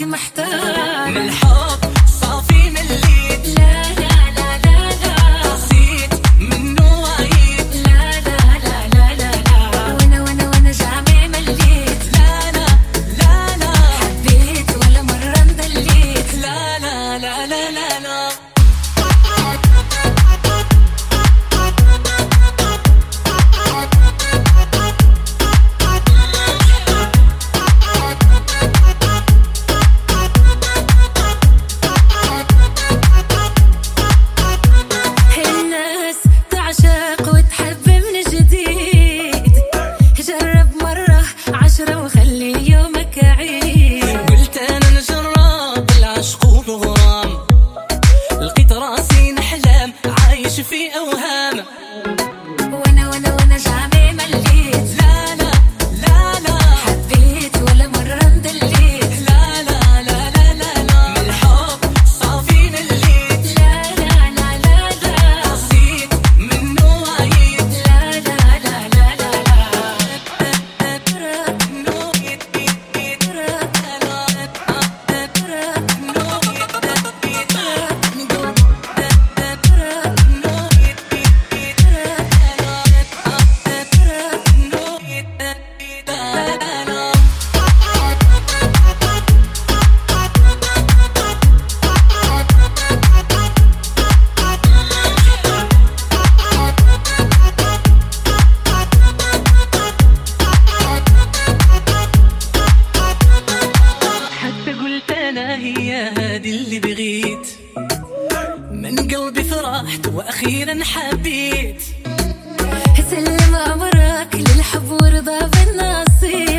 محتاج من الحب صافي مليت. لا لا لا لا لا قسيت منه وعيت. لا لا لا لا لا لا وانا جامع مليت. لا لا لا لا حبيت ولا مرة مدليت. لا لا لا لا لا لا الناس تعشق وتحب من جديد. جرب مرة 10 وخلي يومك عيد. قلت انا نجرب العشق والغرام. لقيت راسي نحلم عايش في اوهام. وانا جامع مليت. لا لا لا لا حبيت ولا مرة مدليت. لا لا لا لا لا لا من الحب صافي مليت. لا لا لا لا لا قسيت منه وعيت. لا لا لا لا لا حتى قلت انا هي هذه اللي بغيت. من قلبي فرحت واخيرا حبيت. سلم امرك للحب ورضا بالنصيب.